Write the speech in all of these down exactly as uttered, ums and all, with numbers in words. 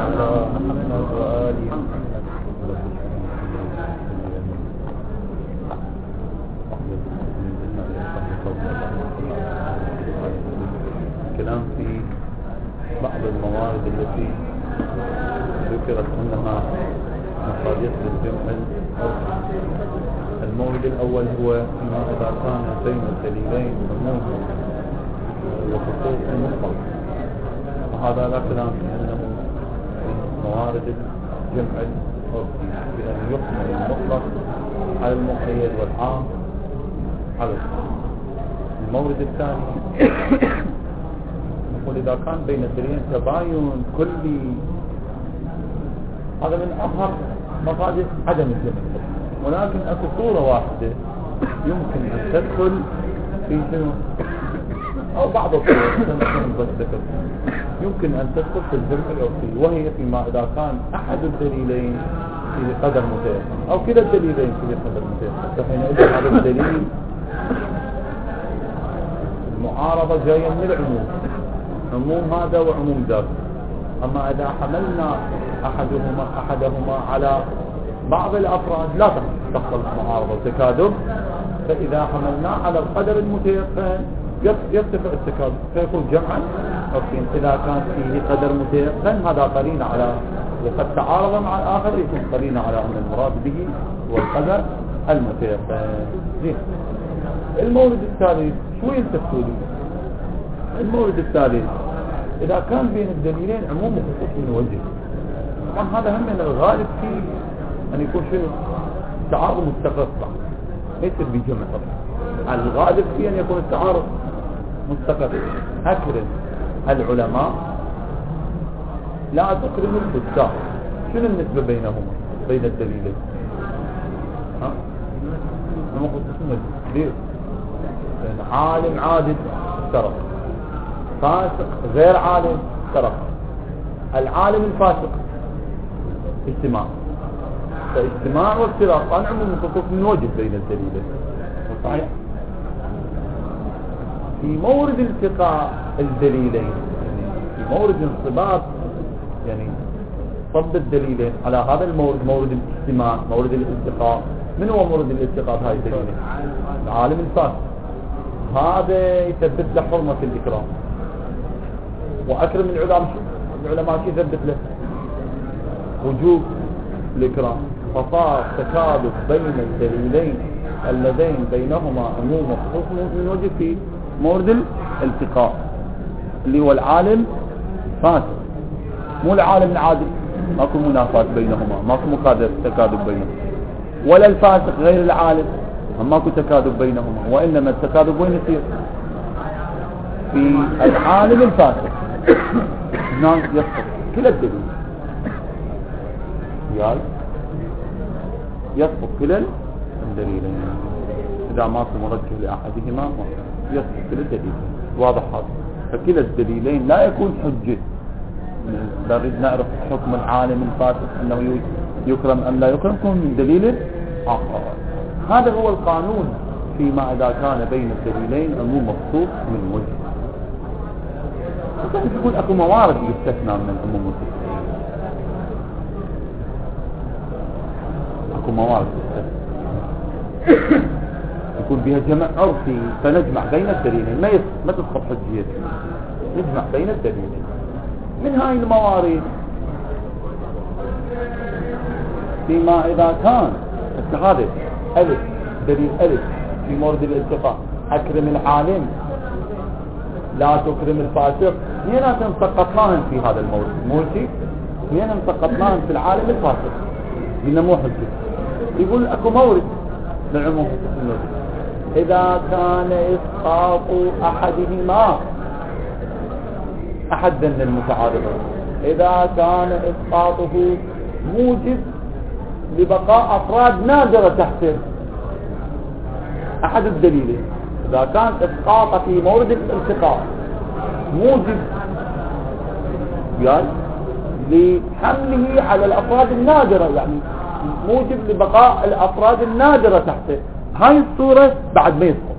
كلام في بعض الموارد التي ذكرت أنها مصادر للجمع الأرضي. المورد الأول هو ما إذا كان بين الدليلين عموم وخصوص مطلق، وهذا لا كلام في أنه من موارد الجمع الأرضي، بأن يحمل المطلق على المقيد والعام على الخاص. المورد الثاني نقول إذا كان بين الدليلين تباين كلي، هذا من أظهر مصادر عدم الجمع، ولكن أكو صورة واحدة يمكن أن تدخل في شنو أو بعض الصور يمكن أن تدخل في الجمع الأرضي، وهي فيما إذا كان أحد الدليلين في قدر متيقن أو كلا الدليلين في قدر متيقن، فحينئذ هذا الدليل المعارضة جاية من العموم، عموم هذا وعموم ذاك. أما إذا حملنا أحدهما أحدهما على بعض الأفراد لا تحصل معارضة وتكاذب، فإذا حملناه على القدر المتيقن يرتفع التكاذب فيكون جمعا أرضيا. إذا كان فيه قدر متيقن هذا قرين على وقد تعارض مع الآخر يكون قرين على أن المراد به والقدر المتيقن. المورد الثالث شو يلتفتوا لي؟ المورد الثالث إذا كان بين الدليلين عموم وخصوص من وجه، طبعا هذا هم من الغالب فيه أن يكون شيء تعارض مستقر، ليس بجمع. طبعا الغالب فيه أن يكون التعارض مستقر. أكرم العلماء لا تكرم الفساق، شنو النسبة بينهما بين الدليلين؟ ها؟ ليه؟ عالم عادل سرق، فاسق غير عالم سرق. العالم الفاسق اجتماع، فاجتماع وافتراق عن عموم الخصوص من وجه بين الدليلين. صحيح؟ في مورد التقاء الدليلين، يعني في مورد انصباب يعني صب الدليلين على هذا المورد، مورد الاجتماع مورد الالتقاء. من هو مورد الالتقاء هاي الدليلين؟ العالم الفاسق، هذا يثبت له حرمة الإكرام، وأكرم العلماء العلماء شو يثبت له؟ وجوب الإكرام. فصار تكاذب بين الدليلين اللذين بينهما عموم وخصوص من وجه في مورد الالتقاء، اللي هو العالم فاسق مو العالم العادل، ماكو منافاة بينهما، ماكو مكاذب تكاذب بينهما، ولا الفاسق غير العالم ماكو تكاذب بينهما، وإنما التكاذب وين يصير؟ في العالم الفاسق هنا يسقط كلا الدليل، ياي يسقط كلا الدليلين إذا ماكو مرجح لأحدهما يسقط كلا الدليلين. واضح هذا؟ فكلا الدليلين لا يكون حجة. نريد نعرف حكم العالم الفاسق أنه يكرم أم لا يكرم من دليل آخر. هذا هو القانون فيما إذا كان بين الدليلين عموم مخصوص من وجه. وكان يقول أكو موارد يستثنى من العموم والخصوص، أكو موارد يستثنى يكون بها جمع عرفي، فنجمع بين الدليلين، ما ما تسقط حجيته، نجمع بين الدليلين. من هاي الموارد فيما إذا كان هذا ألف دليل ألف في مورد الالتقاء، أكرم العالم لا تكرم الفاسق، هنا سقطناهم في هذا المورد، مو شيء هنا سقطناهم في العالم الفاسق، هنا مو حجة. يقول أكو مورد للعموم إذا كان إسقاط أحدهما أحدا من المتعارضين، إذا كان إسقاطه موجب لبقاء أفراد نادرة تحته أحد الدليلين. إذا كان إسقاط في مورد الالتقاء موجب يعني لحمله على الأفراد النادرة، يعني موجب لبقاء الأفراد النادرة تحته، هاي الصورة بعد ما يسقط.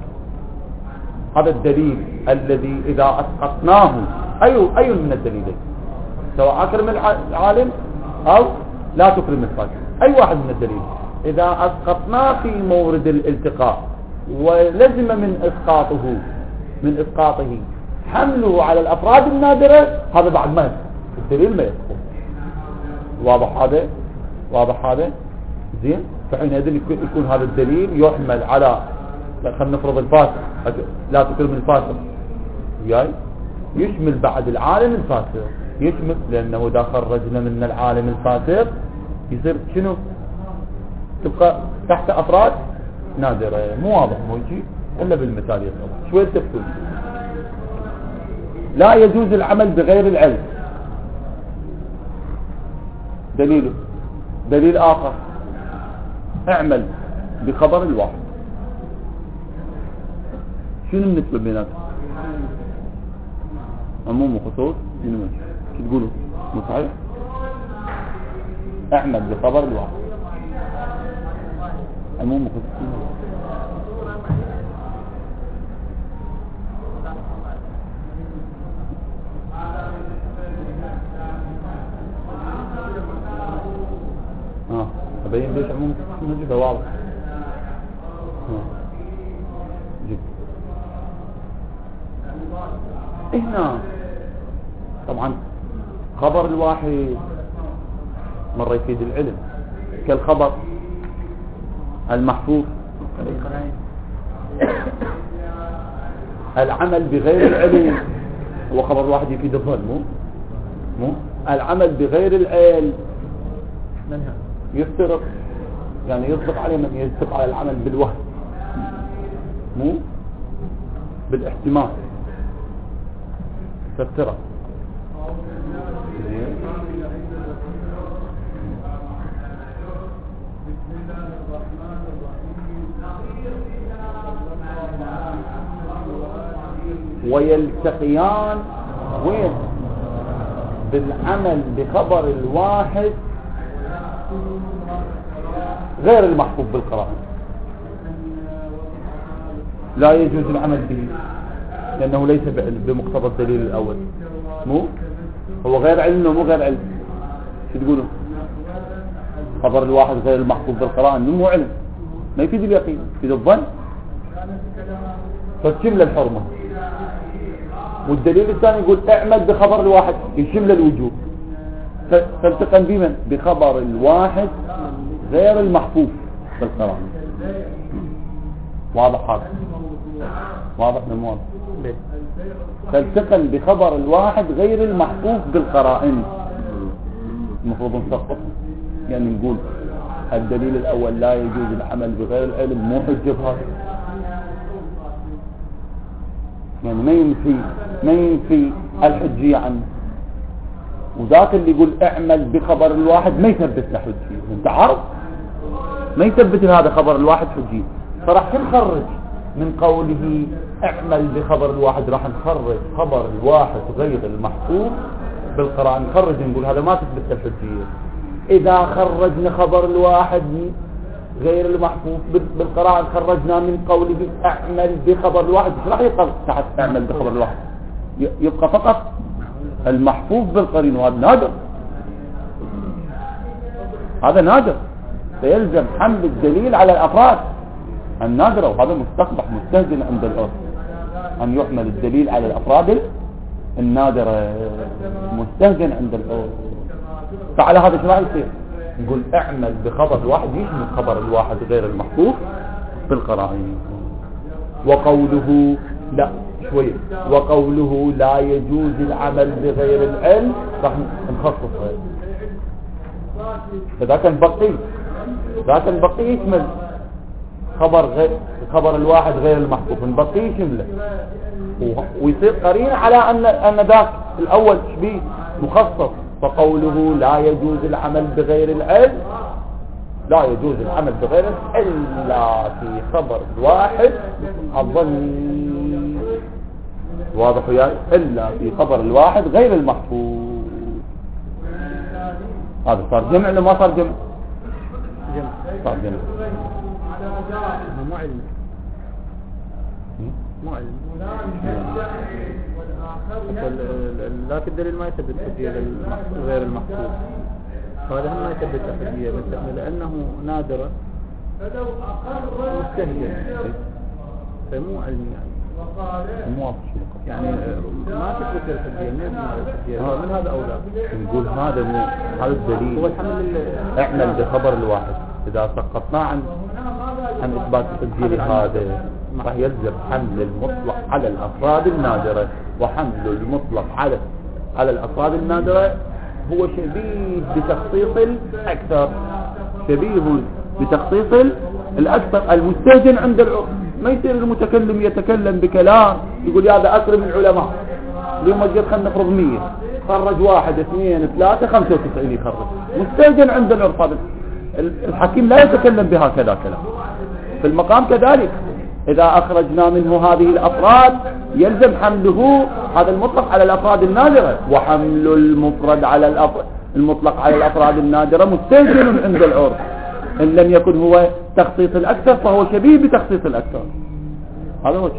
هذا الدليل الذي إذا أسقطناه أي أي من الدليلين سواء أكرم العالم أو لا تكرم الفاسد، أي واحد من الدليل. إذا أسقطنا في مورد الالتقاء ولزم من إسقاطه من إسقاطه حمله على الأفراد النادرة، هذا بعد ما يسقط، الدليل ما يسقط. واضح هذا؟ واضح هذا؟ زين. فحينئذ يكون هذا الدليل يحمل على، خلينا نفرض الفاسق، لا تكرم الفاسق، وياي يشمل بعد العالم الفاسق، يشمل، لأنه إذا خرجنا من العالم الفاسق يصير شنو؟ تبقى تحت أفراد نادرة. مو واضح مو شيء إلا بالمثال يصبح شوية تفصيل. لا يجوز العمل بغير العلم. دليله دليل آخر، اعمل بخبر الواحد. شنو النسبة بيناتهم؟ عموم وخصوص؟ شو تقولوا؟ مو صحيح؟ اعمل بخبر الواحد، عموم وخصوص. اه ابين ليش عموم وخصوص نجيبها واضح. جيب هنا طبعا خبر الواحد مرة يفيد العلم كالخبر المحفوظ. العمل بغير العلم هو خبر الواحد يفيد الظن. مو مو العمل بغير العلم يفترق، يعني يصدق عليه من يصدق على العمل بالوهم، مو بالاحتمال، تفترق. ويلتقيان وين؟ بالعمل بخبر الواحد غير المحفوظ بالقراءة. لا يجوز العمل به لأنه ليس بمقتضى الدليل الأول. مو هو غير علم ومو غير علم. شو تقولوا؟ خبر الواحد غير المحفوظ بالقراءة مو علم، ما يفيد اليقين، يفيد الظن، فتشمل الحرمة. والدليل الثاني يقول اعمل بخبر الواحد، يشمل الوجوب، فالتقن بمن؟ بخبر الواحد غير المحفوظ بالقراءة. واضح هذا؟ واضح من واضح؟ فالتقن بخبر الواحد غير المحفوظ بالقرائن. المفروض نسقط، يعني نقول الدليل الأول لا يجوز العمل بغير العلم مو حجة بهذا، يعني ما ينفي ما ينفي الحجية عنه. وذاك اللي يقول اعمل بخبر الواحد ما يثبت له حجية. انت عارف ما يثبت هذا خبر الواحد حجية. فراح نخرج من قوله اعمل بخبر الواحد، راح نخرج خبر الواحد غير المحفوظ بالقراءة، نخرج نقول هذا ما تثبت الحجية. إذا خرجنا خبر الواحد غير المحفوظ بالقراءة خرجنا من قوله اعمل بخبر الواحد، ايش راح يبقى تحت اعمل بخبر الواحد؟ يبقى فقط المحفوظ بالقرين، وهذا نادر، هذا نادر. فيلزم حمل الدليل على الأفراد النادرة، وهذا مستقبح مستهجن عند الأرض أن يحمل الدليل على الأفراد النادرة، مستهجن عند الأرض. فعلى هذا شو راح يصير؟ نقول اعمل بخبر الواحد يشمل خبر الواحد غير المحفوظ بالقرائن. وقوله لا شوية وقوله لا يجوز العمل بغير العلم راح نخصصه. فذاك البقي ذاك البقي يشمل خبر غير خبر الواحد غير المحفوظ، البقي يشمله، ويصير قرين على ان ان ذاك الاول شبيه مخصص. فقوله لا يجوز العمل بغير العلم، لا يجوز العمل بغير العلم إلا في خبر الواحد الظني. واضح وياي؟ إلا في خبر الواحد غير المحفوظ. هذا صار جمع ولا ما صار جمع؟ جمع صار جمع. مو علم مو علم لكن الدليل ما يثبت حجية غير المحفوظ، هذا هم ما يثبت حجية بس لأنه نادرة مستهجن فمو علمي يعني مو يعني ما تثبت الحجية من هذا أولى نقول هذا مو هذا الدليل هو الحمل اعمل بخبر الواحد إذا سقطنا عن عن إثبات التسجيل هذا راح يلزم حمل المطلق على الأفراد النادرة، وحمل المطلق على على الأفراد النادرة هو شبيه بتخصيص الأكثر، شبيه بتخصيص الأكثر المستهجن عند العرف. ما يصير المتكلم يتكلم بكلام يقول هذا أكرم العلماء اليوم جيت خلنا نفرض مية خرج واحد اثنين ثلاثة خمسة وتسعين يخرج مستهجن عند العرف. هذا الحكيم لا يتكلم بهكذا كلام. في المقام كذلك إذا أخرجنا منه هذه الأفراد يلزم حمله هذا المطلق على الأفراد النادرة، وحمل المفرد على الأفراد المطلق على الأفراد النادرة مستهجن عند العرف. إن لم يكن هو تخصيص الأكثر فهو شبيه بتخصيص الأكثر. هذا وجه.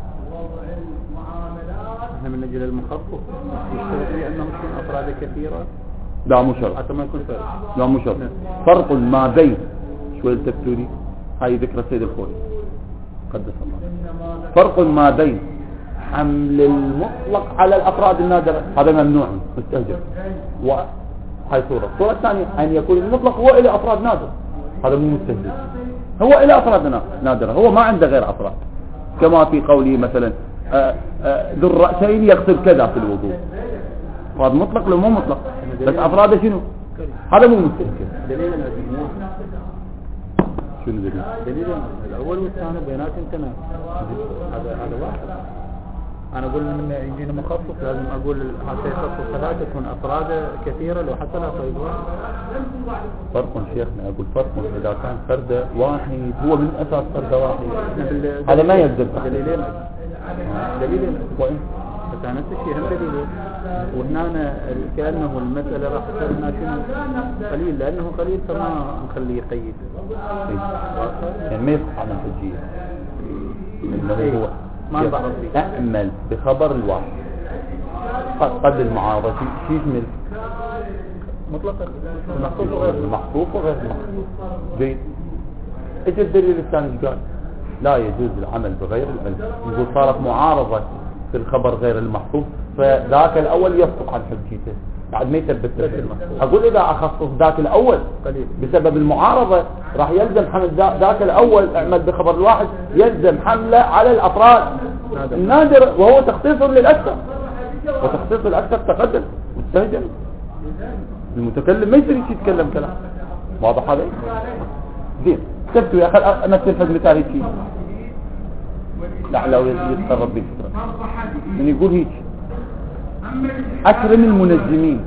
احنا من نجي للمخفف يشترط لأنه يكون أفراد كثيرة. لا مو شرط. حتى ما يكون فرق. لا مو شرط. فرق ما بين شوي التفتوري هاي ذكرى سيد الخوي قدس الله. فرق ما بين حمل المطلق على الأفراد النادرة هذا ممنوع مستهجن، وهاي صورة. الصورة الثانية أن يكون المطلق هو إلى أفراد نادرة هذا مو مستهجن، هو إلى أفراد نادرة، هو ما عنده غير أفراد. كما في قوله مثلا ذو الرأسين يغسل كذا في الوضوء، هذا مطلق لو مو مطلق بس أفراده شنو؟ هذا مو مستهجن. دليل المجموع شنو دليل؟ دليل الأول والثاني بيناتهم تنافس. هذا هذا واحد. أنا أقول من يجينا مخفف لازم أقول حتى يخفف ثلاثة تكون أفراد كثيرة لو حتى لا طيب واحد. فرق شيخنا أقول فرق إذا كان فرد واحد هو من أساس فرد واحد هذا ما يلزم. دليلين دليلين وين؟ بس نفس الشيء هم دليلين. وهنا كأنه المسألة راح تصير شنو قليل لأنه قليل فما نخليه يقيد. يعني ما يصح على الحجية إنه هو ما بعرف أعمل بخبر الواحد قد المعارضة شيء يشمل مطلقا المحفوظ وغير المحفوظ وغير المحفوظ. جيد. ايش الدليل الثاني قال لا يجوز العمل بغير العلم. يقول صارت معارضة في الخبر غير المحفوظ فذاك الأول يصدق عن حجيته بعد ما يثبت المحفوظ. أقول إذا أخصص ذاك الأول بسبب المعارضة راح يلزم حمل ذاك الأول اعمل بخبر الواحد يلزم حمله على الأفراد النادر وهو تخصيص للأكثر، وتخصيص الأكثر تقدم مستهجن. المتكلم ما يصير يتكلم كلام واضح هذا زين. كتبتوا يا أخي أمثل فد مثال هيك لعله يتقرب بفكرة من يقول هيك أكرم المنجمين.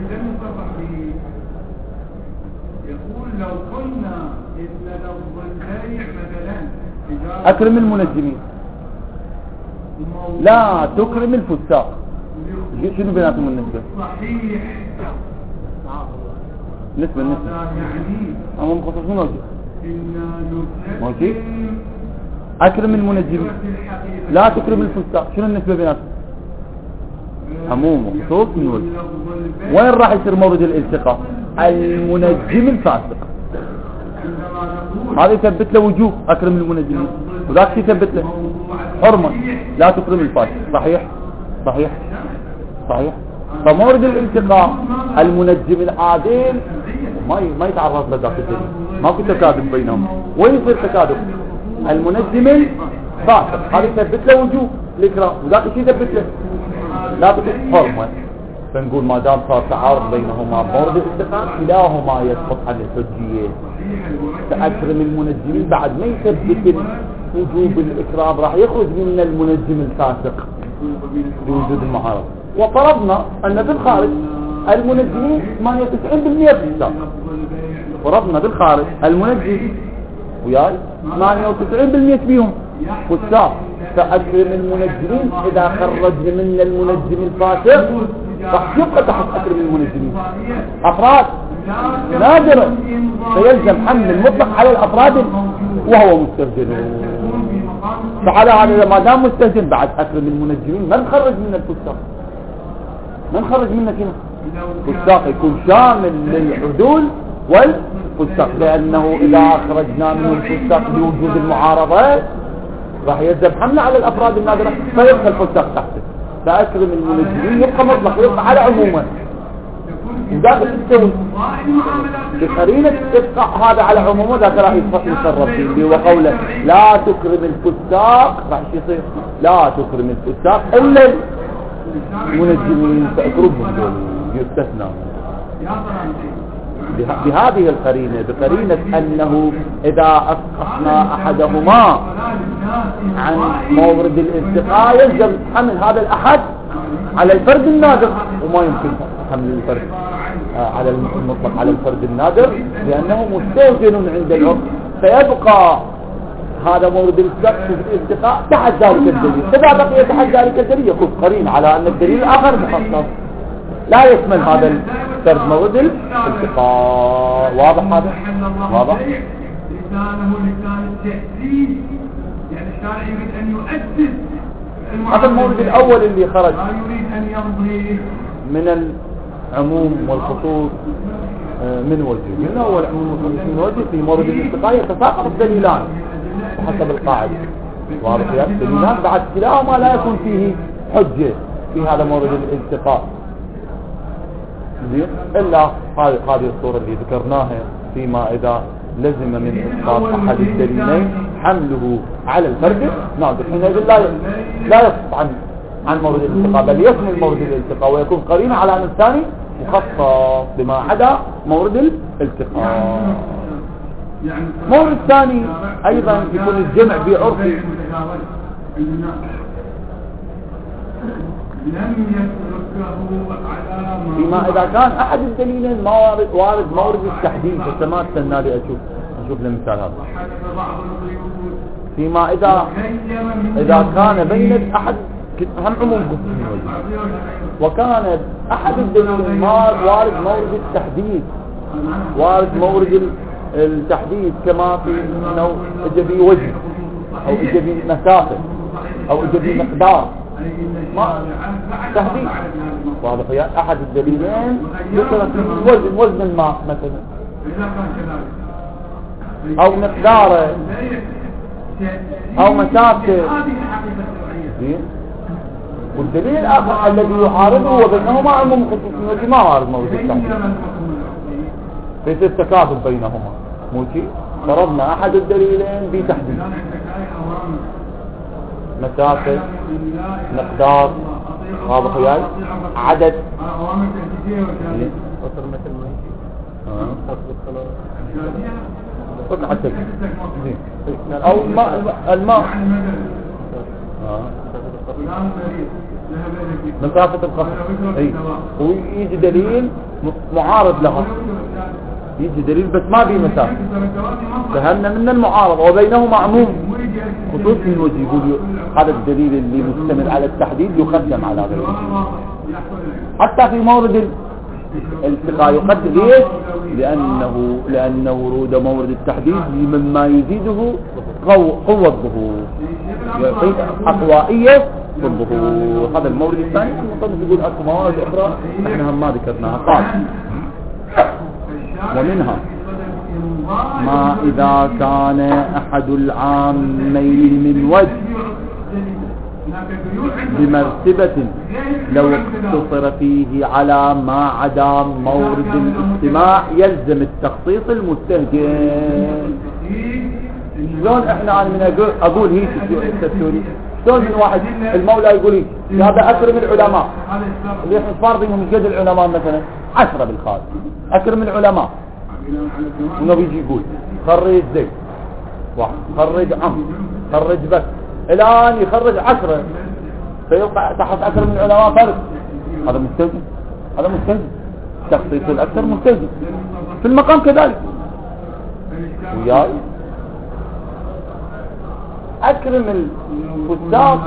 أكرم المنجمين لا تكرم الفساق. شنو بيناتهم النسبة؟ نسبة النسبة أما مخصص موجود موجود. أكرم المنجمين لا تكرم الفساق. شنو النسبة بيناتهم؟ عموم وخصوص من وجه. وين راح يصير مورد الالتقاء؟ المنجم الفاسق هذا يثبت له وجوب أكرم المنجمين، وذاك يثبت له حرمة لا تكرم الفاسق. صحيح صحيح صحيح. فمورد الالتقاء المنجم العادل ما ما يتعرض لذاك الدليل، ماكو تكاذب بينهم. وين يصير تكاذب؟ المنجم الفاسق هذا يثبت له وجوب الإكرام، وذاك شيء يثبت له لا تكون حرمة. فنقول ما دام صار تعارض بينهما مورد الالتقاء كلاهما يسقط عن الحجية. فأكرم المنجمين بعد ما يثبت وجوب الإكرام راح يخرج من المنجم الفاسق بوجود المعارضة. وفرضنا أن بالخارج المنجمين ثمانية وتسعين بالمئة فساق. فرضنا بالخارج المنجم وياي ثمانية وتسعين بالمئة فيهم فساق. فأكرم المنجمين إذا خرج من المنجم الفاسق راح يبقى تحت أكرم المنجمين أفراد نادرة، فيلزم حمل المطلق على الأفراد وهو مستهجن. فعلى هذا ما دام مستهجن بعد أكرم المنجمين ما نخرج من الفساق، ما نخرج منه كنا فساق يكون شامل للعدول والفساق، لأنه إذا أخرجنا من الفساق بوجود المعارضة راح يلزم حمله على الأفراد النادرة فيبقى الفساق تحته. فأكرم المنجمين يبقى مطلق، يبقى على عموما وداخل السوي بقرينة إبقاء هذا على عمومه. ذاك راح يتصرف فيه وقوله لا تكرم الفساق، راح يصير لا تكرم الفساق إلا المنجمين فاكرمهم يستثنى بهذه القرينة، بقرينة أنه إذا أسقطنا أحدهما عن مورد الالتقاء يلزم حمل هذا الأحد على الفرد النادر، وما يمكن حمل الفرد على المطلق على الفرد النادر لأنه مستوجن عند العرف، فيبقى هذا مورد الالتقاء تحت ذلك الدليل. إذا بقي تحت ذلك الدليل يكون قرين على أن الدليل الآخر مخصص لا يشمل هذا الفرد مورد الالتقاء. واضح هذا؟ واضح؟ لسانه لسان التأسيس، يعني الشارع يريد أن يؤسس هذا المورد الأول اللي خرج لا يريد أن يمضي من العموم والخصوص من وجه، من أول عموم والخصوص من وجه في مورد الالتقاء يتساقط الدليلان حسب القاعدة. واضح يا الدليلان بعد كلاهما لا يكون فيه حجة في هذا مورد الالتقاء إلا هذه هذه الصورة اللي ذكرناها فيما إذا لزم من إسقاط أحد الدليلين حمله على الفرد نادر، حينئذ لا لا يسقط عن عن مورد الالتقاء بل يشمل مورد الالتقاء ويكون قرينة على أن الثاني مخصص بما عدا مورد الالتقاء. مورد الثاني أيضا يكون الجمع بعرفي فيما إذا كان أحد الدليلين ما وارد, وارد مورد التحديد. فما استنى لي أشوف أشوف المثال هذا. فيما إذا إذا كان بين أحد هم عموم وكان أحد الدليلين ما وارد مورد التحديد، وارد مورد التحديد كما في أنه إجابي وجه أو إجابي مسافة أو إجابي مقدار ما تحديد. واضح يا أحد الدليلين ذكرت وزن وزن الماء مثلا أو مقداره أو مسافته، والدليل الآخر الذي يعارضه وبينهما عموم خصوصي ما وارد مورد التحديد فيصير تكافؤ بينهما. موشي فرضنا أحد الدليلين بتحديد مسافة مقدار واضح وياي عدد قطر مثل ما قطع التك أو الماء الماء مسافة القطر اي ويجي دليل معارض لها، يجي دليل بس ما بيه مسافة فهمنا من المعارض وبينهما عموم خصوص من وجه. يقول هذا الدليل اللي مشتمل على التحديد يقدم على غيره حتى في مورد الالتقاء يقدم. ليش؟ لأنه لأنه ورود مورد التحديد مما يزيده قوة الظهور يعطي أقوائية في الظهور. هذا المورد الثاني المصنف يقول أكو موارد أخرى احنا هم ما ذكرناها. قال ومنها ما إذا كان أحد العامين من وجه بمرتبة لو اقتصر فيه على ما عدا مورد الاجتماع يلزم التخصيص المستهجن. شلون احنا من اقول, أقول هيك السوري شلون من واحد المولى يقول لي هذا أكرم العلماء اللي احنا فارضينهم من قد العلماء مثلا عشرة بالخارج أكرم العلماء، والنبي يجي يقول خرج زيد واحد خرج عمرو خرج بس الآن يخرج عشرة فيوقع تحت أكرم العلماء فرق. هذا مستهجن، هذا مستهجن تخصيص الأكثر مستهجن في المقام كذلك. وياي أكرم الفساق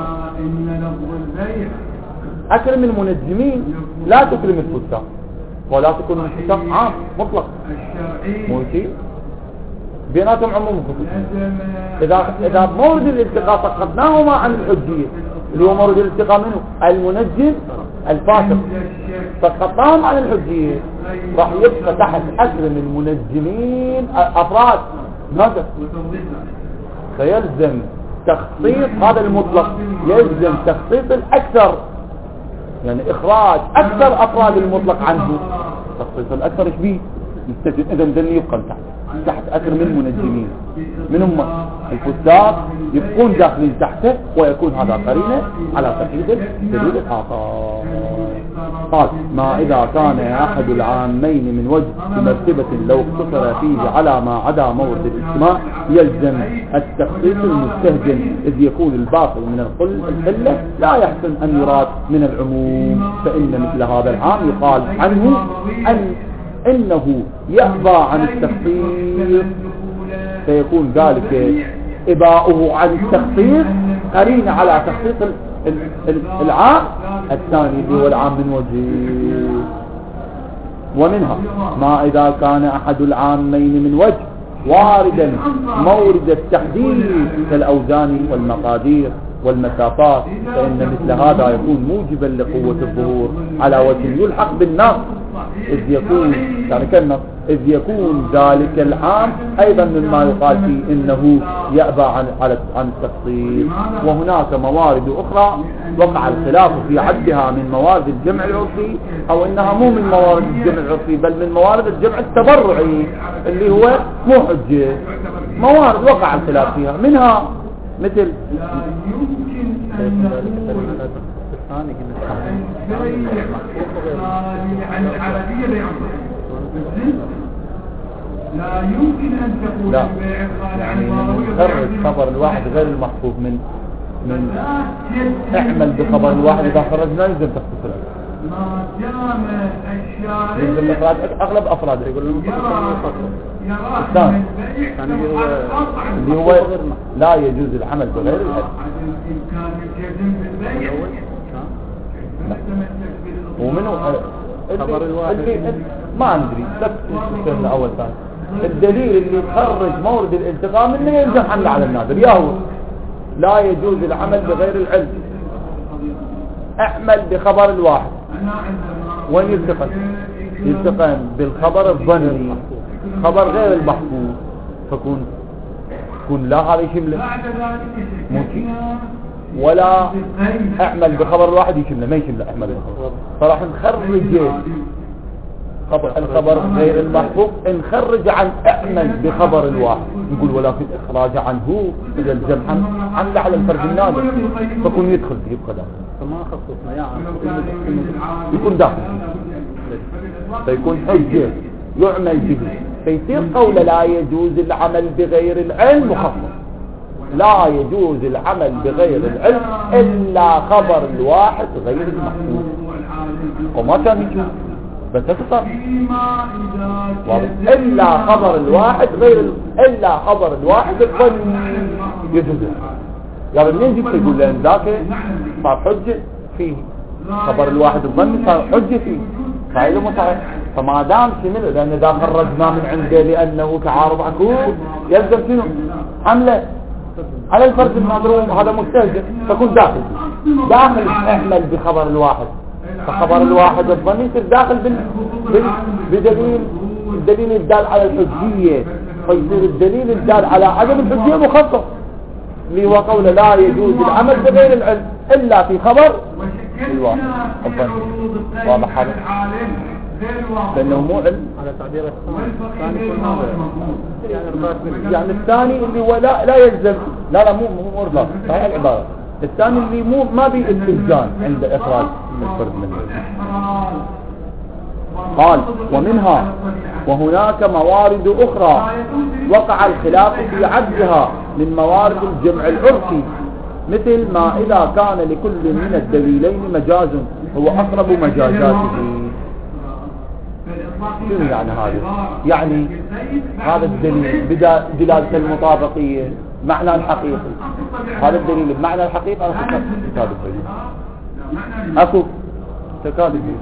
أكرم المنجمين لا تكرم الفساق ولا تكون الفساق عام مطلق. موشي بيناتهم عموم خصوص. إذا إذا مورد الالتقاء فقدناهما عن الحجية اللي هو مورد الالتقاء منه المنجم الفاسق، فقدناهم عن الحجية راح يبقى تحت أكرم المنجمين أفراد ماذا؟ فيلزم تخصيص هذا المطلق، يلزم تخصيص الأكثر، يعني إخراج أكثر أفراد المطلق عنه. تخصيص الأكثر إيش بيه؟ يستجد إذن ذن يبقى تحت تحت أكثر من المنجمين من هم الفساق يبقون داخلين تحته، ويكون هذا قرينة على تقييد الدليل الآخر. قال ما إذا كان أحد العامين من وجه بمرتبة لو اقتصر فيه على ما عدا مورد الاجتماع يلزم التخصيص المستهجن، إذ يكون الباطل من القلة لا يحسن أن يراد من العموم، فإن مثل هذا العام يقال عنه أن إنه يأبى عن التخصيص، فيكون ذلك إباؤه عن التخصيص قرين على تخصيص العام الثاني اللي هو العام من وجه. ومنها ما إذا كان أحد العامين من وجه واردا مورد التحديد كالأوزان والمقادير والمسافات، فإن مثل هذا يكون موجبا لقوة الظهور على وجه يلحق بالنص، إذ يكون يعني كالنص إذ يكون ذلك العام أيضا مما يقال فيه إنه يأبى عن عن التفصيل. وهناك موارد أخرى وقع الخلاف في عدها من موارد الجمع العرفي، أو إنها مو من موارد الجمع العرفي بل من موارد الجمع التبرعي اللي هو مو حجة. موارد وقع الخلاف فيها منها مثل لا يمكن أن تقول لا يعني نخرج خبر الواحد غير المحفوظ من من اعمل بخبر الواحد إذا خرجنا يلزم تخصيص ما دام الشارع يلزم إخراج أغلب أفراد. يقول الثاني اللي هو لا يجوز العمل بغير العلم. ومنه خبر الواحد ما ندري تفسيرنا أول ثاني الدليل اللي يخرج مورد الالتقاء منه يلزم حمله على النادر، يا هو لا يجوز العمل بغير العلم. اعمل بخبر الواحد وين يلتقن؟ يلتقن بالخبر الظني خبر غير المحفوظ، فكون كون لا هذا يشمله ممكن، ولا اعمل بخبر الواحد يشمله ما يشمله اعمل بخبر، فراح نخرج خبر الخبر غير المحفوظ نخرج عن اعمل بخبر الواحد، نقول ولكن اخراج عنه اذا الزم حمله على الفرد النادر فكون يدخل فيه بقدر فما خصصنا يعني يكون داخل فيكون حجة يعمل به، فيصير قول لا يجوز العمل بغير العلم مخصص. لا يجوز العمل بغير العلم إلا خبر الواحد غير المحفوظ، وما كان يجوز بس اكثر إلا خبر الواحد غير ال... إلا خبر الواحد الظني يجوز. يعني منين جبت يقول لأن ذاك صار حجة فيه خبر الواحد الظني صار حجة فيه صحيح مو صحيح؟ فما دام شمله لأن إذا خرجنا من عنده لأنه تعارض عكوب يلزم شنو؟ حمله على الفرد المضروب، هذا مستهجن فكون داخل داخل اعمل بخبر الواحد، فخبر الواحد الظني يصير داخل بال... بال... بدليل الدليل الدال على الحجية، فيصير الدليل الدال على عدم الحجية مخصص اللي هو قول لا يجوز العمل بغير العلم إلا في خبر الواحد الظني. واضح هذا؟ لأنه مو علم على تعبير الثاني يعني, يعني الثاني اللي هو لا, لا يلزم لا لا مو مو مرضى صحيح العبارة. الثاني اللي مو ما بي استلزام عند إخراج الفرد منه. قال ومنها وهناك موارد أخرى وقع الخلاف في عدها من موارد الجمع العرفي، مثل ما إذا كان لكل من الدليلين مجاز هو أقرب مجازاته. شنو يعني هذا؟ يعني هذا الدليل بدا دلالة المطابقية معنى الحقيقي، هذا الدليل بمعنى الحقيقي أنا خصت تكاد الدليل أكو تكاد الدليل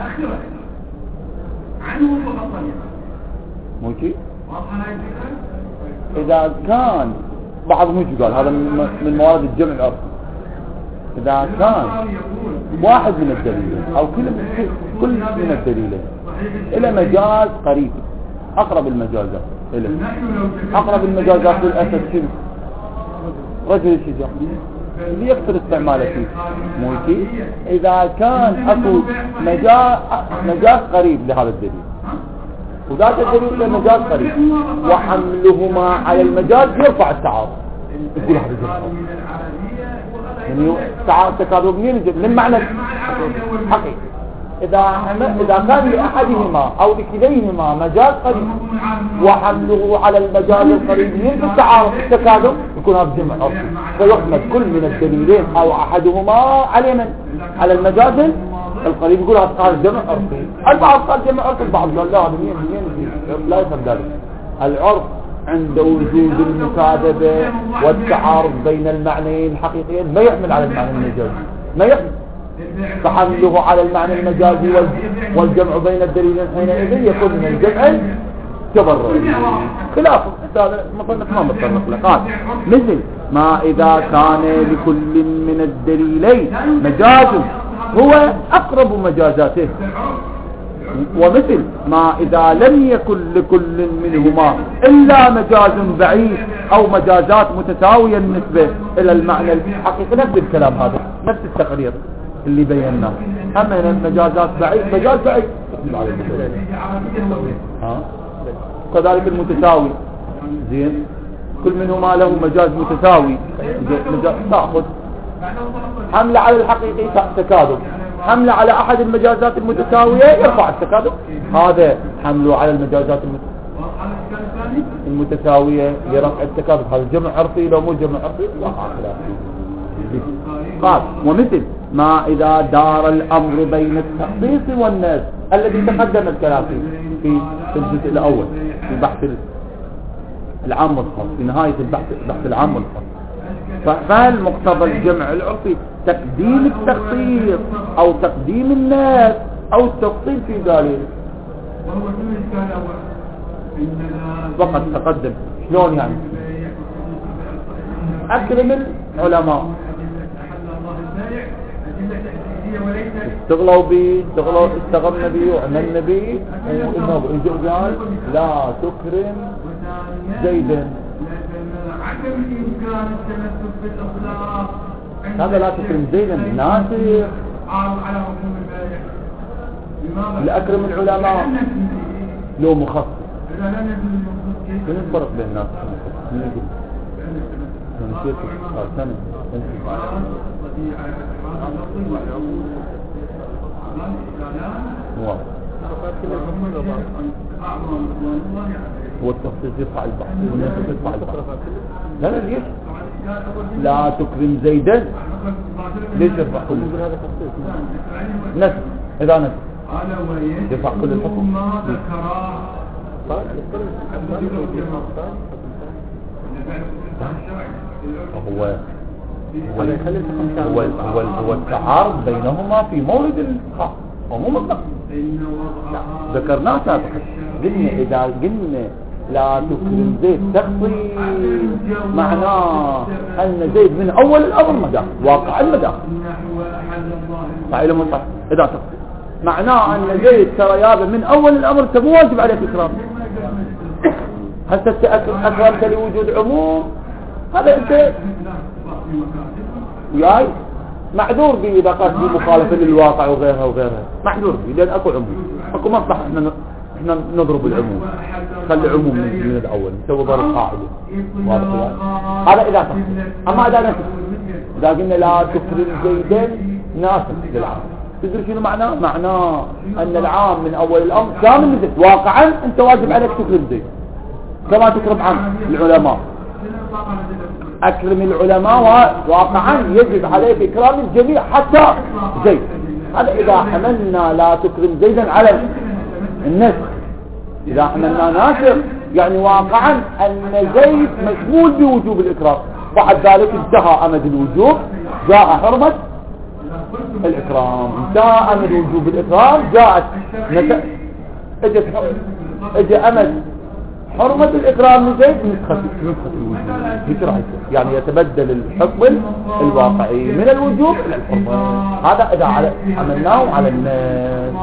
مو شيء إذا كان بعضهم يجي قال هذا من موارد الجمع العرفي، إذا كان واحد من الدليلين أو كل كل من الدليلين إلى مجاز قريب أقرب المجازات إلى أقرب المجازات للأسف شنو؟ رجل الشجاع اللي يكثر استعماله فيه موتي. إذا كان أكو مجاز مجاز قريب لهذا الدليل وذات الدليل لمجاز قريب وحملهما على المجاز يرفع التعارض، يقول هذا الجمع يعني تعارض تكاذب منين من معنى حقيقي. إذا إذا كان لأحدهما أو لكليهما مجاز قريب وحمله على المجاز القريب ينفي التعارض التكاذب يكون هذا جمع عرفي، فيحمل كل من الدليلين أو أحدهما على من على المجاز القريب يقول هذا جمع عرفي. البعض قال جمع عرفي، البعض قال لا هذا مين مين لا يفهم ذلك. العرف عند وجود المكاذبة والتعارض بين المعنيين الحقيقيين ما يحمل على المعنى المجازي، ما يحمل، فحمله على المعنى المجازي والجمع بين الدليلين حينئذ يكون من الجمع تبرعي خلافه. هذا مصنف ما متطرق له. قال مثل ما إذا كان لكل من الدليلين مجاز هو أقرب مجازاته، ومثل ما إذا لم يكن لكل منهما إلا مجاز بعيد أو مجازات متساوية النسبة إلى المعنى الحقيقي. نفس الكلام هذا، نفس التقرير اللي بيناه. أما المجازات بعيد مجاز بعيد ها كذلك المتساوي زين، كل منهما له مجاز متساوي مجاز تأخذ حمل على الحقيقي تكاذب، حمل على أحد المجازات المتساوية يرفع التكاذب. هذا حمله على المجازات المتساوية لرفع التكاذب، هذا جمع عرفي لو مو جمع عرفي لا خلاف. قال ومثل ما إذا دار الأمر بين التخصيص والناس الذي تقدم الكلام فيه في الجزء الأول في بحث العام والخاص، في نهاية البحث بحث العام والخاص. فهل مقتضى الجمع العرفي تقديم التخصيص أو تقديم الناس أو التفصيل في ذلك؟ فقط تقدم شلون يعني؟ أكرم العلماء استغلوا بي استغلوا استغلنا بي وعملنا بي وإنه قال لا تكرم زيدا، هذا لا تكرم زيدا ناسخ لأكرم العلماء لو مخصص. شنو الفرق بين الناس ونسيت سنة هو التخصيص يرفع البحث والناس يرفع البحث. لا لا ليش لا تكرم زيدا ليش يرفع كل هذا تخصيص نفس إذا نفس يرفع كل الحكم هو هو هو هو التعارض بينهما في مورد الخاص ومو مطلق. ذكرناه سابقا قلنا إذا قلنا لا تكرم زيد تخصيص معناه أن زيد من أول الأمر مداخل واقع المداخل صحيح لما صح. إذا تخصيص معناه أن زيد ترى يابا من أول الأمر مو واجب عليك إكرام. هل أكرمت لوجود عموم؟ هذا أنت وياي معذور به إذا قد في مخالفة للواقع وغيرها وغيرها معذور به لأن أكو عموم أكو مصلحة إحنا إحنا نضرب العموم خلي عموم من, من الأول نسوي ضرب قاعدة واضح. هذا إذا تخصيص. أما إذا نسخ إذا قلنا لا تكرم زيدا ناسخ للعام تدري شنو معناه؟ معناه أن العام من أول الأمر كامل من زيد واقعا أنت واجب عليك تكرم زيد كما تكرم عن العلماء. أكرم العلماء واقعا يجب عليك إكرام الجميع حتى زيد. هذا إذا حملنا لا تكرم زيدا على النسخ. إذا حملنا ناسخ يعني واقعا أن زيد مشمول بوجوب الإكرام، بعد ذلك انتهى أمد الوجوب جاء حرمة الإكرام، انتهى أمد وجوب الإكرام جاءت نت... اجت اجى أمد حرمة الإقرار لزيد نسخة نسخة الوجوب هيك راح يصير، يعني يتبدل الحكم الواقعي من الوجوب إلى الحرمة. هذا إذا عملناه على الناس.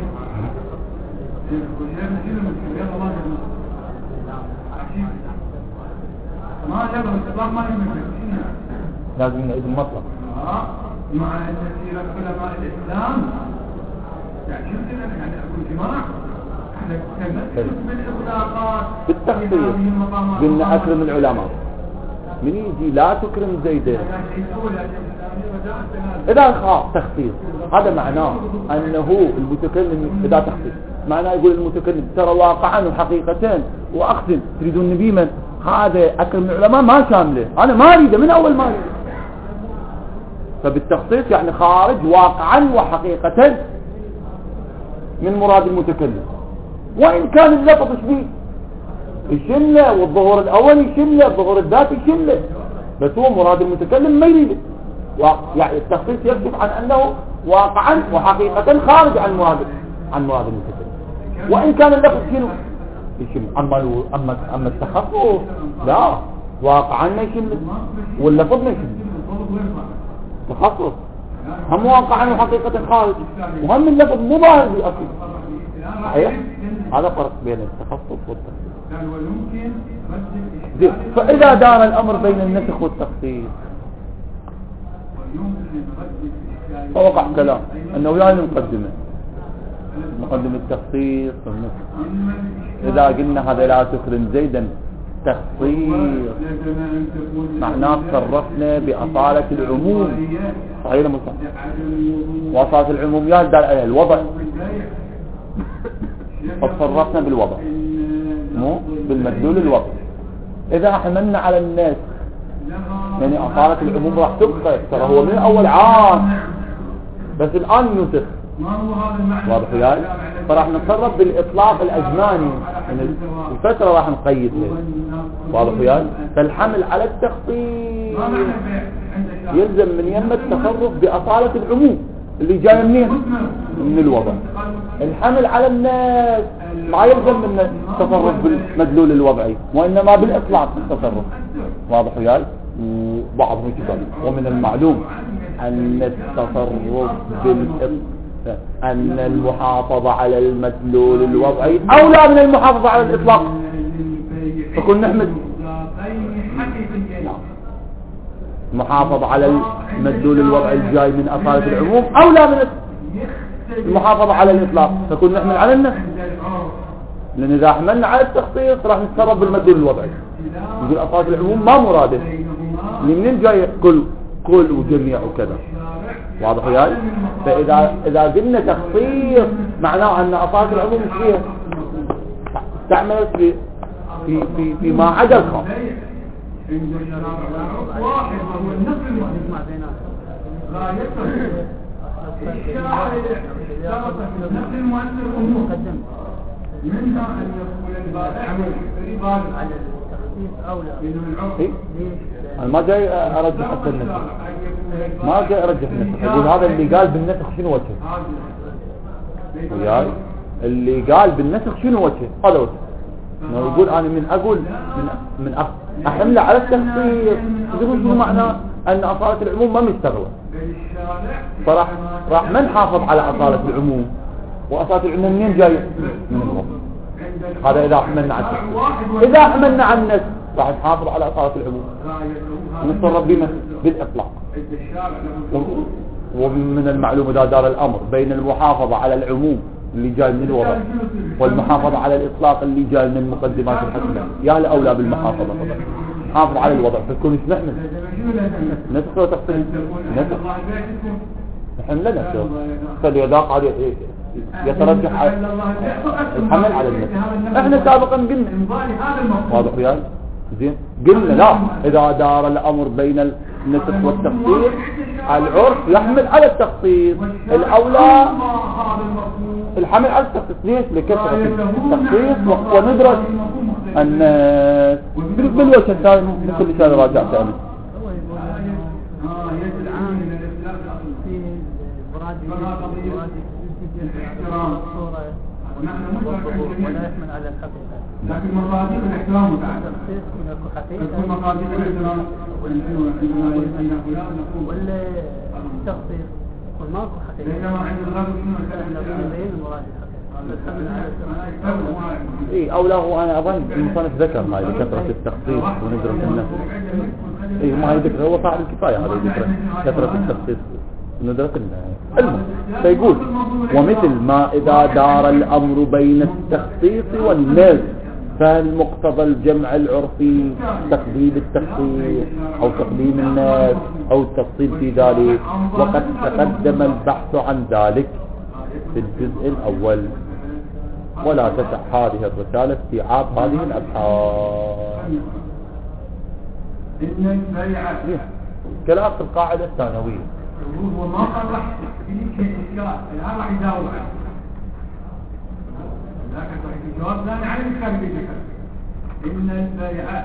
لازم نعيد المطلق مع أن سيرة علماء الإسلام تعجبت لك يعني أكون جماعة بالتخصيص قلنا أكرم العلماء من يجي لا تكرم زيدا إذا خاف تخصيص هذا معناه أنه المتكلم إذا تخصيص معناه يقول المتكلم ترى واقعا وحقيقة وأقسم تريدون النبي من هذا أكرم العلماء ما شامله أنا ما أريده من أول ما أريده. فبالتخصيص يعني خارج واقعا وحقيقة من مراد المتكلم، وإن كان اللفظ شبيه يشله والظهور الأول يشله الظهور الذاتي يشله، بس هو مراد المتكلم ما يريده. يعني التخصيص يكشف عن أنه واقعا وحقيقة خارج عن مراد عن مراد المتكلم، وإن كان اللفظ شنو يشله. أما أما أما التخصص لا واقعا ما يشله واللفظ ما يشله. تخصص هم واقعا وحقيقة خارج، وهم اللفظ مو ظاهر بالأصل. صحيح؟ هذا فرق بين التخصص والتخصيص. فإذا دار الأمر بين النسخ والتخصيص فوقع كلام أنه يعني مقدمة مقدمة التخصيص والنسخ. إذا قلنا هذا لا تكرم زيدا تخصيص معناه تصرفنا بأصالة العموم. صحيح مو صحيح؟ وأصالة العموم يا دال على الوضع، فتصرفنا بالوضع مو بالمدلول الوضع. إذا حملنا على الناس يعني أصالة العموم راح تبقى، ترى هو من أول عام بس الآن ينسخ. واضح وياي؟ فراح نتصرف بالإطلاق الأزماني من الفترة راح نقيد له. واضح وياي؟ فالحمل على التخصيص يلزم من يم التصرف بأصالة العموم اللي جاي منين؟ من الوضع. الحمل على الناس ما يلزم من التصرف بالمدلول الوضعي وإنما بالإطلاق التصرف. واضح وياي؟ وبعضهم كتاب. ومن المعلوم أن التصرف بالإطلاق أن المحافظة على المدلول الوضعي أولى من المحافظة على الإطلاق. فكن نحمد المحافظة على المدلول الوضعي الجاي من أصالة العموم أولى من المحافظة على الإطلاق. فكن نحمل على النفس، لأن إذا حملنا على التخصيص راح نتصرف بالمدلول الوضعي. يقول أصالة العموم ما مراده، منين جاي كل كل وجميع وكذا. واضح وياي؟ فإذا إذا قلنا تخصيص معناه أن أصالة العموم مش فيها استعملت في في في فيما عدا الخاص. واحد هو النقل المسمع بيناتهم لا يتصل الشارع اشترط في النقل المؤثر امور منها ان يكون البائع والمشتري على التخصيص اولى من العرف. انا ما جاي ارجح حتى النسخ، ما جاي ارجح النسخ. اقول هذا اللي قال بالنسخ شنو وجهه؟ وياي اللي قال بالنسخ شنو وجهه؟ هذا وجهه. يقول انا من اقول من من احمل على التخصيص يقول شو معناه ان اصالة العموم ما مشتغله، فراح راح ما نحافظ على اصالة العموم. واصالة العموم منين جاي؟ من الوضع. هذا اذا حملنا على التخصيص. اذا حملنا على النسخ راح نحافظ على اصالة العموم ونتصرف بما بالاطلاق. ومن المعلوم اذا دار الامر بين المحافظة على العموم اللي جاي من الوضع والمحافظة على الإطلاق اللي جاي من مقدمات الحكمة، يا الأولى بالمحافظة. حافظ على الوضع فكون ايش نحمل؟ نسخ وتخصيص. نسخ نحن لا نسخ فاليذاق على يترجح الحمل على النسخ. احنا سابقا قلنا واضح وياي؟ زين قلنا لا، إذا دار الأمر بين النسخ والتخصيص العرف يحمل على التخصيص. الأولى الحمل على التخصيص. ليش؟ لكثرة التخصيص وندرس الناس بالوجه الثاني من كل شيء راجع ثاني. ونحن مشترك ولا يحمل على الحقيقة، لكن مصادر الاحترام متعددة. التخصيص هناك حقيقة تكون مصادر الاحترام ولا التخصيص يكون ماكو حقيقة. بينما عند الغرب شنو نبين المراد الحقيقة. اي او لا هو انا اظن المصنف ذكر هاي كثرة التخصيص وندرة النفس. اي ما هي ذكر هو صاحب الكفاية هذا ذكر كثرة التخصيص وندرة النفس. فيقول ومثل ما اذا دار الامر بين التخصيص والنفس فهل مقتضى الجمع العرفي تقديم التخصيص او تقديم النفس او التفصيل في ذلك، وقد تقدم البحث عن ذلك في الجزء الاول، ولا تسع هذه الرسالة استيعاب هذه الابحاث. كلام في القاعدة الثانوية هو ما صرح في شيء إشكال الآن راح يجاوب عنه، لكن راح يجاوب ثاني عن الإشكال اللي ذكر إن البيعة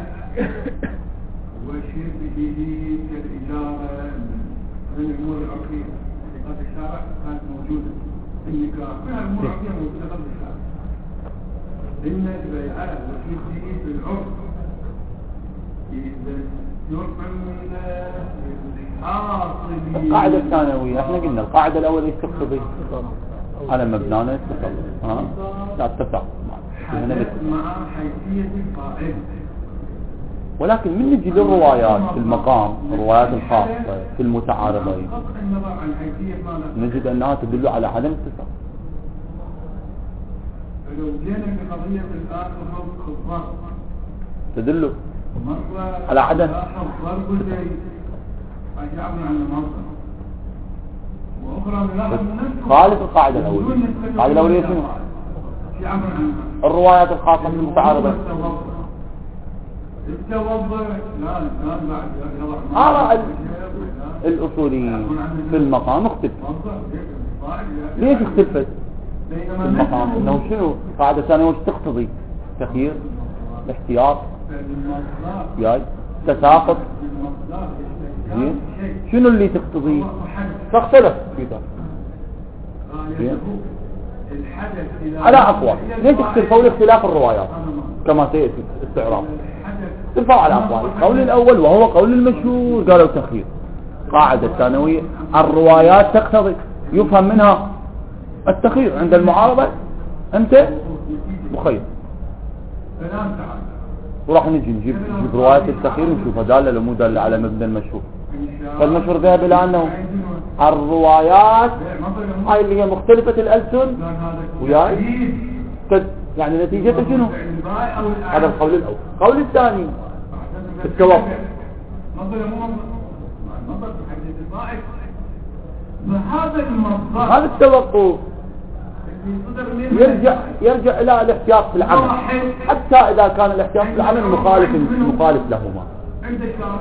وشبهه كالإجارة من الأمور العرفية اللي قبل الشارع كانت موجودة في النكاح، كل الأمور العرفية موجودة قبل الشارع. إن البيعة وشبهه في العرف إذا القاعدة الثانوية احنا قلنا القاعدة الاولى ايش تقتضي؟ على مبنانا اتصل ها لا اتفق هنا مع حيثية الفاعل، ولكن من نجي للروايات في المقام الروايات الخاصة في المتعارضين نجد انها تدل على عدم اتصال. لو جينا بقضية الآن الضرب تدل على عدم خالف القاعدة الأولية. القاعدة الأولية شنو؟ الروايات الخاصة في المتعارضة. آراء الأصوليين في المقام اختلفت. ليش اختلفت في المقام؟ إنه شنو القاعدة الثانية وش تقتضي؟ تخيير، احتياط، ياي تساقط، زين شنو اللي تقتضيه؟ فاختلف في ذلك. زين على اقوال. ليش اختلفوا لاختلاف الروايات كما سياتي استعراض؟ اختلفوا على اقوال. القول الاول وهو قول المشهور قالوا تخيير. قاعدة ثانوية الروايات تقتضي يفهم منها التخيير، عند المعارضة انت مخير. وراح نجي نجيب نجيب رواية التخيير ونشوفها دالة لو مو دالة على مبنى المشهور. فالمشهور ذهب إلى أنه الروايات هاي اللي هي مختلفة الألسن وياي يعني نتيجة شنو؟ هذا القول الأول. القول الثاني التوقف. هذا التوقف يرجع يرجع الى الاحتياط في العمل، حتى اذا كان الاحتياط في العمل مخالف مخالف لهما. عند الشارع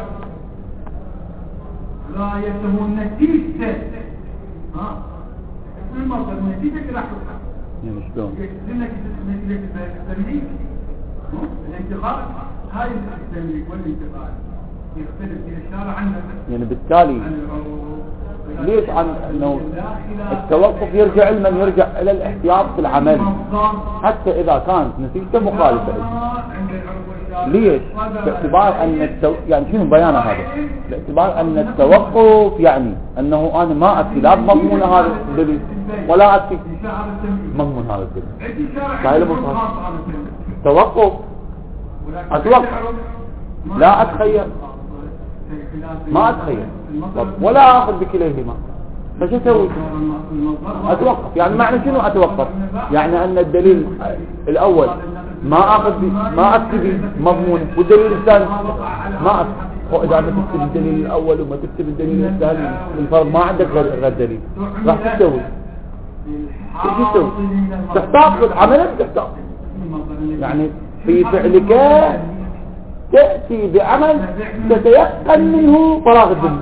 غايته النتيجة ها المصدر النتيجة راح تطلع يعني شلون؟ لانك نتيجة التمليك الانتقال هاي التمليك والانتقال يختلف في الشارع عن يعني بالتالي ليش عن انه التوقف يرجع علما يرجع الى الاحتياط في العمل حتى اذا كانت نتيجته مخالفه. ليش؟ باعتبار ان التو... يعني شنو بيانه هذا؟ باعتبار ان التوقف يعني انه انا ما اكفي لا بمضمون هذا الدليل ولا اكفي مضمون هذا الدليل. سهل مصحف توقف اتوقف لا اتخيل ما اتخيل ولا اخذ بكليهما، فش اسوي؟ اتوقف. يعني معنى شنو اتوقف؟ يعني ان الدليل الاول ما اخذ بي ما اكتب مضمونه والدليل الثاني ما اكتب. واذا ما تكتب الدليل الاول وما تكتب الدليل الثاني الفرق ما عندك غير غير دليل راح تسوي شو تسوي؟ تحتاط عملا تحتاط يعني في فعلك تأتي بعمل تتيقن منه فراغ الدم،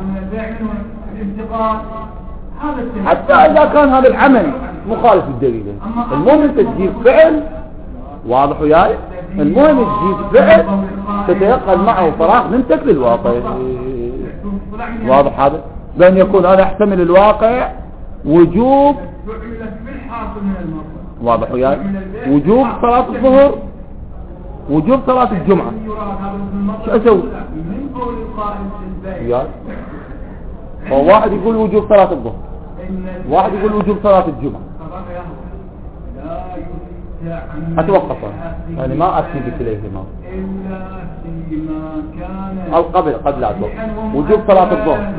حتى إذا كان هذا العمل مخالف للدليل. المهم أنت تجيب فعل واضح وياي، المهم تجيب فعل تتيقن معه فراغ منتك للواقع. واضح هذا؟ بأن يكون هذا يحتمل الواقع وجوب واضح وياي؟ وجوب صلاة الظهر وجوب صلاة الجمعة شو اسوي؟ وياي؟ فواحد يقول وجوب صلاة الظهر، واحد يقول وجوب صلاة الجمعة. اتوقف يعني ما اتي بكليهما او قبل قبل لا اتوقف. وجوب صلاة الظهر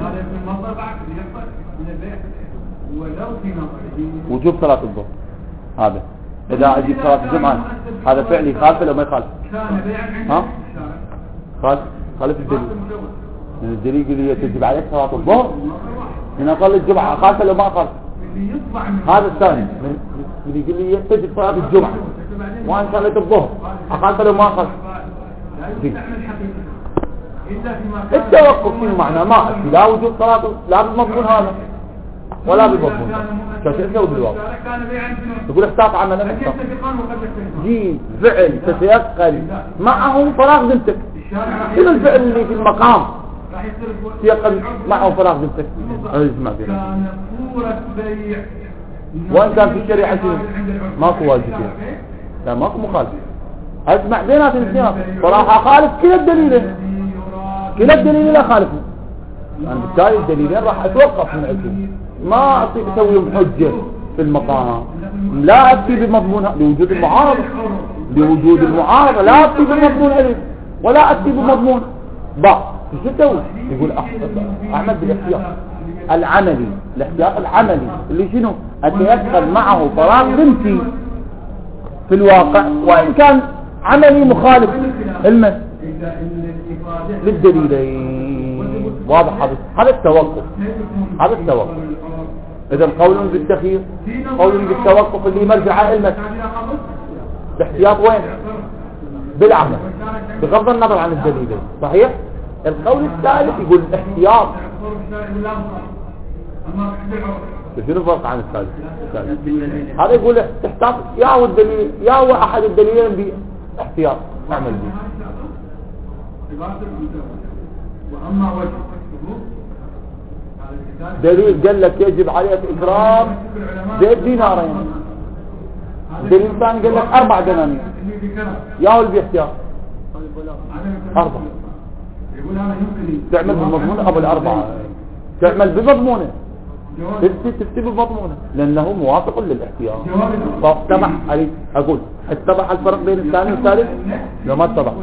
وجوب صلاة الظهر هذا اذا اجيب صلاة الجمعة هذا فعلي خالف ولا ما يخالف؟ ها خالف خالف الدليل. الدليل يقول لي تجب عليك صلاة الظهر من اقل الجمعة خالف ولا ما خالف؟ هذا الثاني اللي يقول لي تجب صلاة الجمعة وان صليت الظهر خالف ولا ما خالف؟ التوقف شنو معناه؟ ما أكفي لا وجود صلاة لا بالمضمون هذا ولا بالمضمون. شو تسوي بالواقع؟ تقول احتاط عملا احتاط جيد فعل تتيقن معه فراغ ذمتك. شنو الفعل اللي في المقام تيقن معه فراغ ذمتك؟ اسمع بينا وان كان في الشريعة شنو ماكو واجب فيها لا ماكو مخالف. اسمع بينات الاثنين صراحة خالف كلا الدليلين كلا الدليلين لا خالفوا. يعني بالتالي الدليلين راح اتوقف من عندهم ما اسويهم حجة في المقام. لا اتي بمضمون لوجود المعارضة لوجود المعارضة لا اتي بمضمون عليه ولا اتي بمضمون بعض. شو تسوي؟ يقول اعمل بالاحتياط العملي الاحتياط العملي اللي شنو اتيقن معه فراغ ذمتي في الواقع وان كان عملي مخالف المس للدليلين. واضح هذا هذا التوقف هذا التوقف. اذا قول بالتخيير قول بالتوقف اللي مرجع المس الاحتياط وين؟ بالعمل بغض النظر عن الدليلين. صحيح؟ القول الثالث يقول الاحتياط. شنو الفرق عن الثالث؟ هذا يقول تحتاط يا هو الدليل يا هو احد الدليلين باحتياط اعمل به. واما وجه دليل قال لك يجب عليك اكرام زيت دينارين. دليل ثاني قال لك اربع دنانير يا هو اللي باحتياط اربع. تعمل بالمضمون ابو الاربعه تعمل بمضمونه تفتي بمضمونه لانه موافق للاحتياط. فاتبع علي اقول اتبع الفرق بين الثاني والثالث لو ما اتبع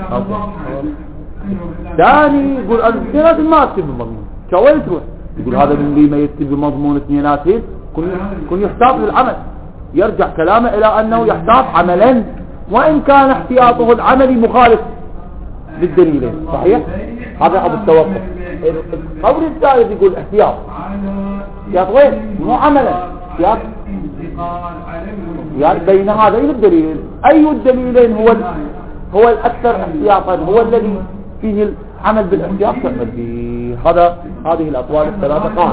ثاني يقول الاثنينات ما اكتب بمضمون شويت تروح يقول هذا اللي ما يكتب بمضمون اثنيناتين كن كن يحتاط بالعمل. يرجع كلامه الى انه يحتاط عملا وان كان احتياطه العملي مخالف للدليلين. صحيح؟ هذا ابو التوقف. القول الثالث يقول احتياط احتياط وين؟ مو عملا احتياط يعني بين هذين الدليلين. اي الدليلين هو هو الاكثر احتياطا هو الذي فيه العمل بالاحتياط تعمل به. هذا هذه الاقوال الثلاثه قال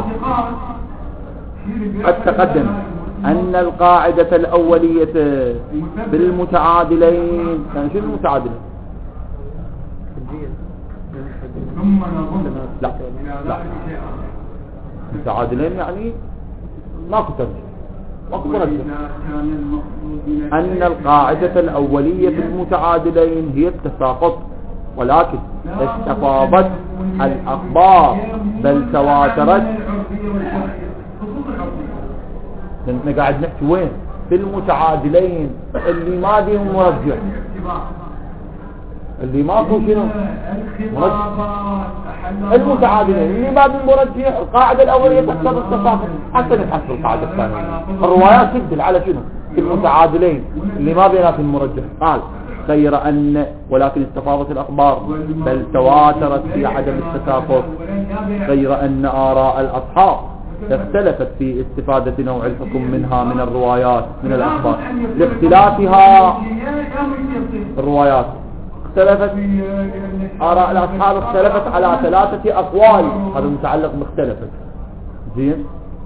قد تقدم ان القاعده الاوليه بالمتعادلين يعني شنو المتعادلين؟ لا لا متعادلين يعني ماكو ترجيح ماكو ترجيح. ان القاعده الاوليه في المتعادلين هي التساقط ولكن استفاضت الاخبار بل تواترت. احنا قاعد نحكي وين؟ في المتعادلين اللي ما بيهم مرجح اللي ماكو شنو مرجح. المتعادلين اللي ما بيهم مرجح القاعده الاوليه تحسب التساقط حتى نحسب القاعده الثانيه. الروايات تدل على شنو؟ في المتعادلين اللي ما بيناتهم المرجح. قال غير أن ولكن استفاضت الأخبار بل تواترت في عدم التساقط. غير أن آراء الأصحاب اختلفت في استفادة نوع الحكم منها من الروايات من الأخبار لاختلافها. الروايات اختلفت آراء الأصحاب اختلفت على ثلاثة أقوال. هذا متعلق باختلفت. زين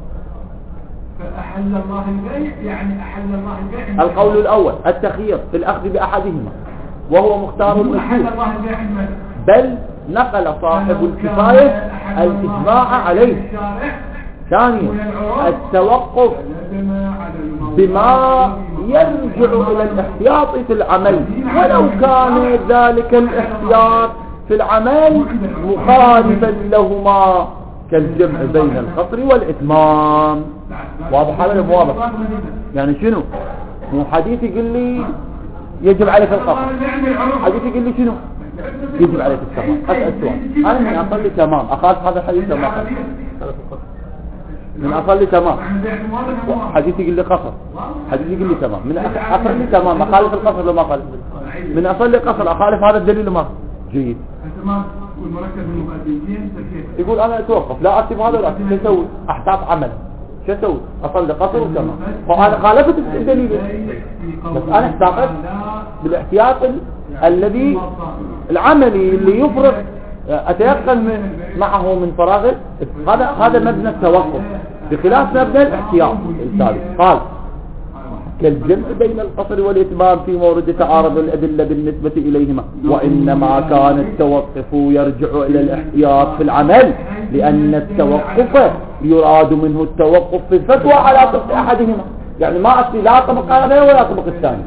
فأحل الله البيع يعني أحل الله البيع. القول الأول التخيير في الأخذ بأحدهما وهو مختار المشهور بل نقل صاحب الكفاية الإجماع عليه. ثانيا التوقف بما يرجع إلى الاحتياط في العمل ولو كان ذلك الاحتياط في العمل مخالفا لهما كالجمع بين القصر والإتمام. واضح هذا ولا واضح؟ يعني شنو؟ مو حديث يقول لي يجب عليك القصر، حديث يقول لي شنو؟ يجب عليك التمام. أسأل سؤال، أنا من أصلي تمام أخالف هذا الحديث ولا ما أخالف؟ من أصلي تمام حديث يقول لي قصر، حديث يقول لي تمام، من أصلي تمام أخالف القصر ولا ما أخالف؟ من أصلي قصر أخالف هذا الدليل ولا ما؟ جيد. يقول أنا أتوقف لا أكتب هذا ولا أكتب، شو أسوي؟ أحتاط عمل، شو أسوي؟ أصلي قصر وتمام، فأنا خالفت الدليل بس أنا احتاطت بالاحتياط الذي العملي اللي يفرق أتيقن معه من فراغه. هذا هذا مبنى التوقف بخلاف مبنى الاحتياط الثالث. قال كالجمع بين القصر والإتمام في مورد تعارض الأدلة بالنسبة إليهما، وإنما كان التوقف يرجع إلى الاحتياط في العمل لأن التوقف يراد منه التوقف في الفتوى على طبق أحدهما. يعني ما أصلي لا طبق هذا ولا طبق الثاني،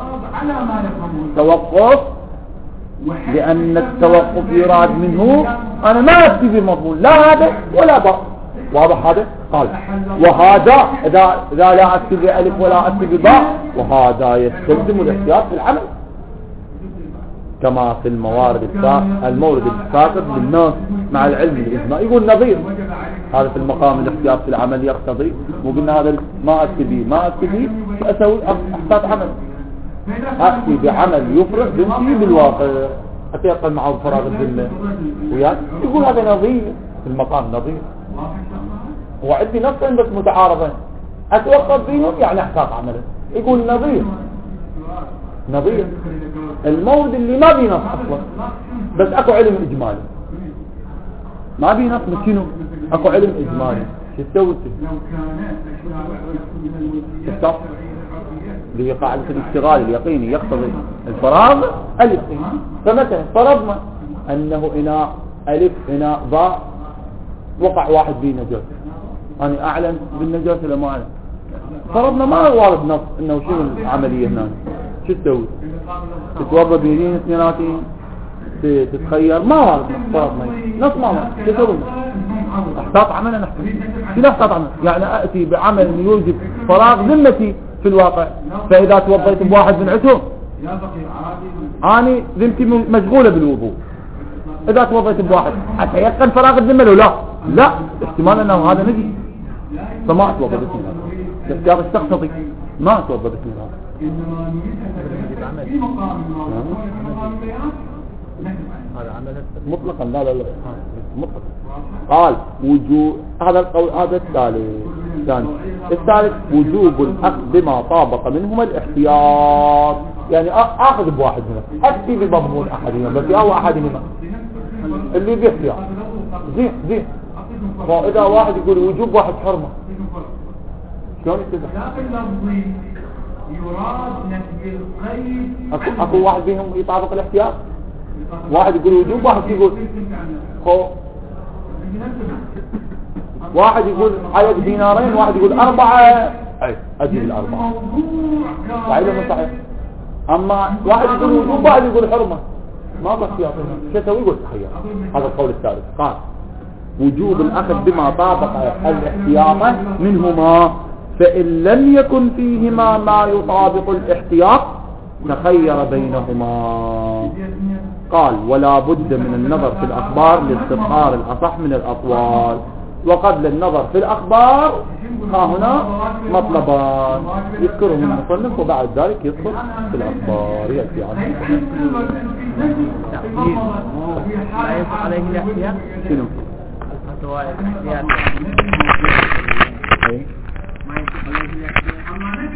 توقف لأن التوقف يراد منه أنا ما أفتي بالمضمون لا هذا ولا ذا. واضح هذا؟ قال وهذا إذا, إذا لا أفتي بألف ولا أفتي بباء، وهذا يستلزم الاحتياط في العمل كما في الموارد الساقط المورد الساقط للناس مع العلم الإجماع. يقول نظير هذا في المقام الاحتياط في العمل يقتضي، وقلنا هذا ما أفتي به ما أفتي به شو أسوي؟ أحتاط عمل، أأتي بعمل يفرق بنتي بالواقع أتيقن معه بفراغ الذمة وياه. يقول هذا نظير في المقام نظير، وعندي نصين بس متعارضين أتوقف بينهم يعني أحتاط عمله. يقول نظير نظير المورد اللي ما بي نص أصلا بس أكو علم إجمالي، ما بي نص بس شنو؟ أكو علم إجمالي. شو تسوي؟ تستطيع اللي هي قاعدة الاشتغال اليقيني يقتضي الفراغ اليقيني. فمثلا فرضنا أنه إناء ألف إناء ضاء وقع واحد به نجاسة، أنا أعلم بالنجاسة ولا ما أعلم؟ فرضنا ما وارد نص إنه شنو العملية هنا. شو تسوي؟ تتوضى بيدين اثنيناتين تتخير ما وارد نص، فرضنا نص ما وارد. شو تسوي؟ احتاط عمل. أنا شنو احتاط عمل؟ يعني أأتي بعمل يوجب فراغ ذمتي في الواقع. فإذا توضيت بواحد من عتهم أنا ذمتي مشغولة بالوضوء، إذا توضيت بواحد أتيقن فراغ الذمة له لا لا احتمال أنه هذا نجي فما أتوضى باسم الله، بس قال استقصدي ما أتوضى باسم الله مطلقا. لا لا لا مطلقا. قال وجوب هذا القول هذا الثالث. الثاني الثالث وجوب الأخذ بما طابق منهما الاحتياط، يعني أخذ بواحد منهم أكتي بمضمون أحدهما بس أو أحدهما اللي باحتياط زين زين. فإذا واحد يقول وجوب واحد حرمة شلون يتبع؟ أكو, أكو واحد بينهم يطابق الاحتياط، واحد يقول وجوب واحد يقول خو، واحد يقول عدد دينارين واحد يقول أربعة أي أجل الأربعة صحيح ولا صحيح؟ أما واحد يقول وجوب واحد يقول حرمة ما باحتياط شو يسوي؟ يقول تخير. هذا القول الثالث. قال وجوب الأخذ بما طابق الاحتياط منهما، فإن لم يكن فيهما ما يطابق الاحتياط تخير بينهما. قال ولا بد من النظر في الأخبار لاستظهار الأصح من الأقوال، وقبل النظر في الأخبار ها هنا مطلبان يذكرهم المصنف وبعد ذلك يدخل في الأخبار يأتي عنه. لا ينفع عليه الاحتياط شنو؟ الفتوى الاحتياط ما ينفع عليه الاحتياط